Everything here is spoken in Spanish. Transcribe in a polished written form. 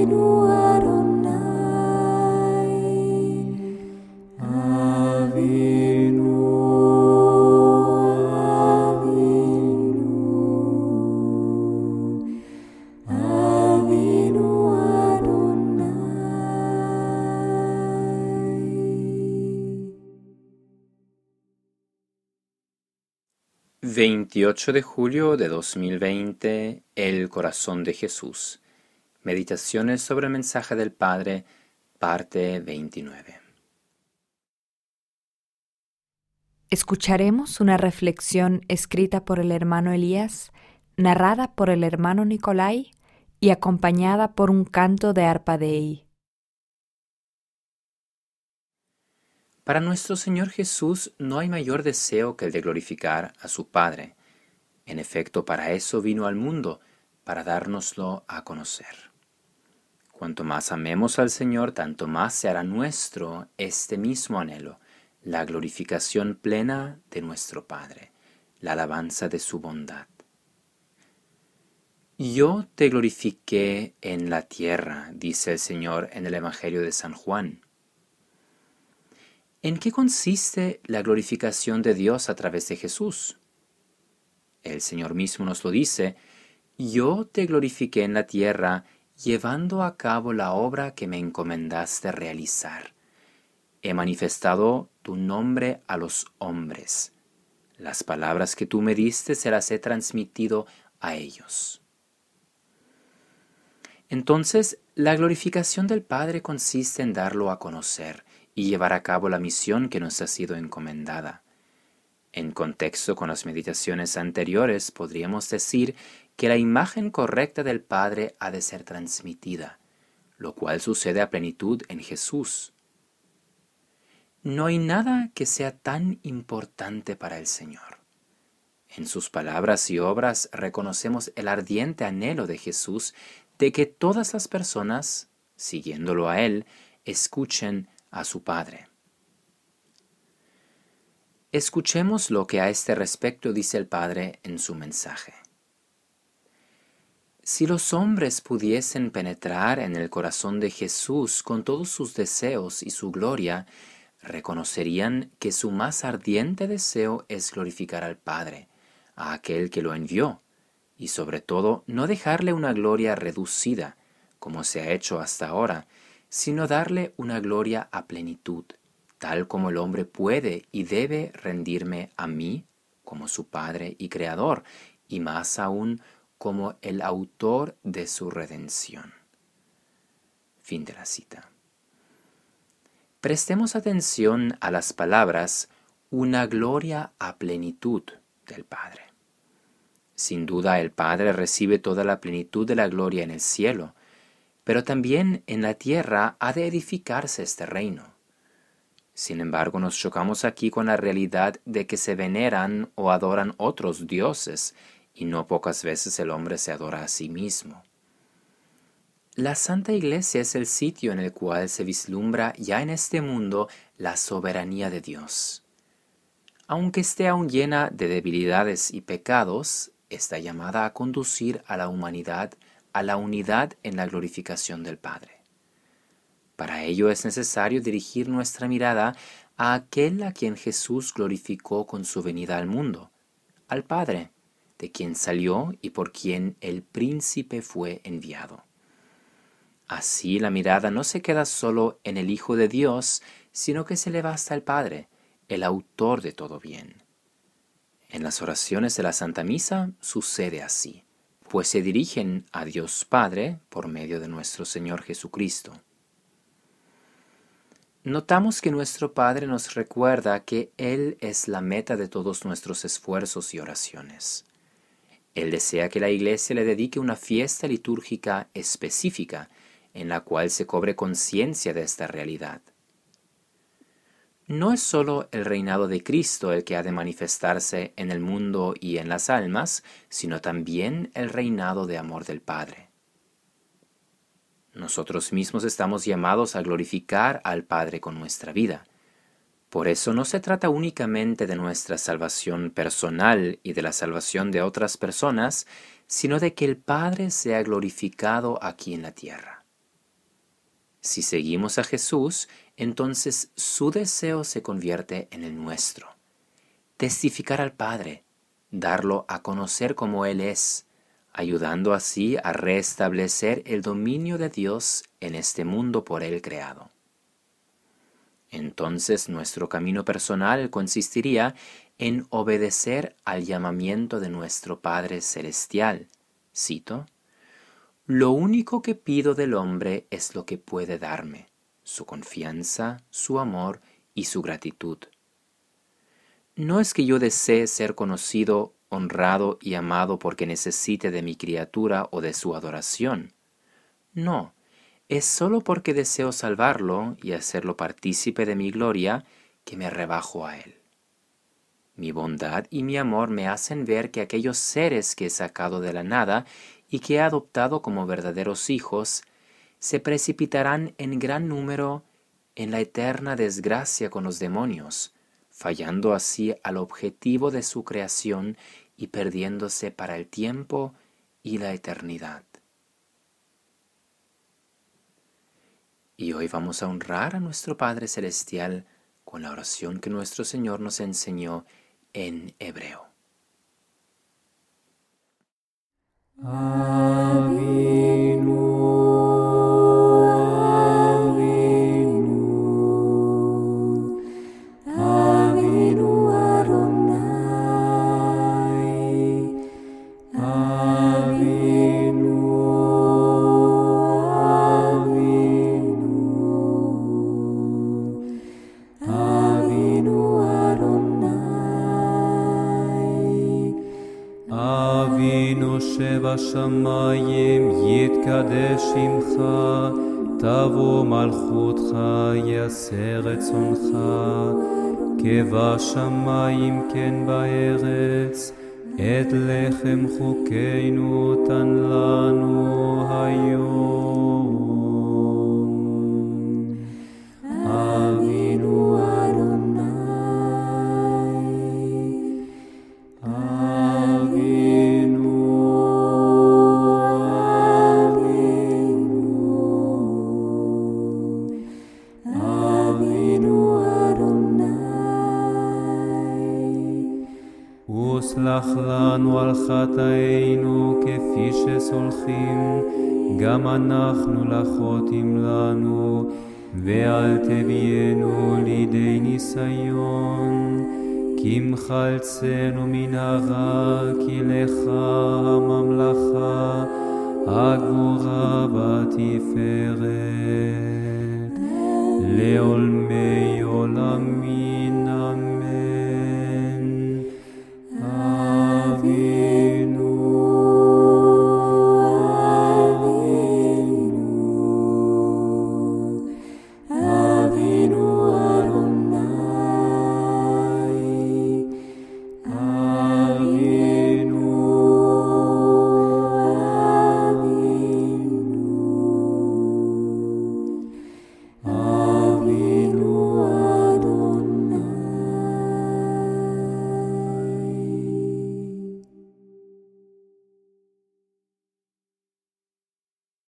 28 de julio de 2020, El corazón de Jesús. Meditaciones sobre el mensaje del Padre, parte 29. Escucharemos una reflexión escrita por el hermano Elías, narrada por el hermano Nicolai y acompañada por un canto de arpa Dei. Para nuestro Señor Jesús no hay mayor deseo que el de glorificar a su Padre. En efecto, para eso vino al mundo, para dárnoslo a conocer. Cuanto más amemos al Señor, tanto más se hará nuestro este mismo anhelo, la glorificación plena de nuestro Padre, la alabanza de su bondad. Yo te glorifiqué en la tierra, dice el Señor en el Evangelio de San Juan. ¿En qué consiste la glorificación de Dios a través de Jesús? El Señor mismo nos lo dice: yo te glorifiqué en la tierra, llevando a cabo la obra que me encomendaste realizar. He manifestado tu nombre a los hombres. Las palabras que tú me diste se las he transmitido a ellos. Entonces, la glorificación del Padre consiste en darlo a conocer y llevar a cabo la misión que nos ha sido encomendada. En contexto con las meditaciones anteriores, podríamos decir que la imagen correcta del Padre ha de ser transmitida, lo cual sucede a plenitud en Jesús. No hay nada que sea tan importante para el Señor. En sus palabras y obras reconocemos el ardiente anhelo de Jesús de que todas las personas, siguiéndolo a Él, escuchen a su Padre. Escuchemos lo que a este respecto dice el Padre en su mensaje. Si los hombres pudiesen penetrar en el corazón de Jesús con todos sus deseos y su gloria, reconocerían que su más ardiente deseo es glorificar al Padre, a aquel que lo envió, y sobre todo no dejarle una gloria reducida, como se ha hecho hasta ahora, sino darle una gloria a plenitud, tal como el hombre puede y debe rendirme a mí como su Padre y Creador, y más aún como el autor de su redención. Fin de la cita. Prestemos atención a las palabras una gloria a plenitud del Padre. Sin duda el Padre recibe toda la plenitud de la gloria en el cielo, pero también en la tierra ha de edificarse este reino. Sin embargo, nos chocamos aquí con la realidad de que se veneran o adoran otros dioses, y no pocas veces el hombre se adora a sí mismo. La Santa Iglesia es el sitio en el cual se vislumbra ya en este mundo la soberanía de Dios. Aunque esté aún llena de debilidades y pecados, está llamada a conducir a la humanidad a la unidad en la glorificación del Padre. Para ello es necesario dirigir nuestra mirada a aquel a quien Jesús glorificó con su venida al mundo, al Padre, de quien salió y por quien el príncipe fue enviado. Así la mirada no se queda solo en el Hijo de Dios, sino que se eleva hasta el Padre, el autor de todo bien. En las oraciones de la Santa Misa sucede así, pues se dirigen a Dios Padre por medio de nuestro Señor Jesucristo. Notamos que nuestro Padre nos recuerda que Él es la meta de todos nuestros esfuerzos y oraciones. Él desea que la Iglesia le dedique una fiesta litúrgica específica en la cual se cobre conciencia de esta realidad. No es solo el reinado de Cristo el que ha de manifestarse en el mundo y en las almas, sino también el reinado de amor del Padre. Nosotros mismos estamos llamados a glorificar al Padre con nuestra vida. Por eso no se trata únicamente de nuestra salvación personal y de la salvación de otras personas, sino de que el Padre sea glorificado aquí en la tierra. Si seguimos a Jesús, entonces su deseo se convierte en el nuestro. Testificar al Padre, darlo a conocer como Él es, ayudando así a restablecer el dominio de Dios en este mundo por Él creado. Entonces nuestro camino personal consistiría en obedecer al llamamiento de nuestro Padre Celestial. Cito: «Lo único que pido del hombre es lo que puede darme, su confianza, su amor y su gratitud». No es que yo desee ser conocido, honrado y amado porque necesite de mi criatura o de su adoración. No, es solo porque deseo salvarlo y hacerlo partícipe de mi gloria que me rebajo a él. Mi bondad y mi amor me hacen ver que aquellos seres que he sacado de la nada y que he adoptado como verdaderos hijos, se precipitarán en gran número en la eterna desgracia con los demonios, fallando así al objetivo de su creación y perdiéndose para el tiempo y la eternidad. Y hoy vamos a honrar a nuestro Padre Celestial con la oración que nuestro Señor nos enseñó en hebreo. בשמיים יתקדש שמך, תבוא מלכותך, יעשה רצונך, כבשמיים כן בארץ, את לחם חוקנו תן לנו היום. אבינו אדוני, וסלח לנו על חטאינו כפי שסולחים גם אנחנו לחוטאים לנו, ואל תביאנו לידי ניסיון, כי מחלצנו מן הרע, כי לך הממלכה, הגבורה והתפארת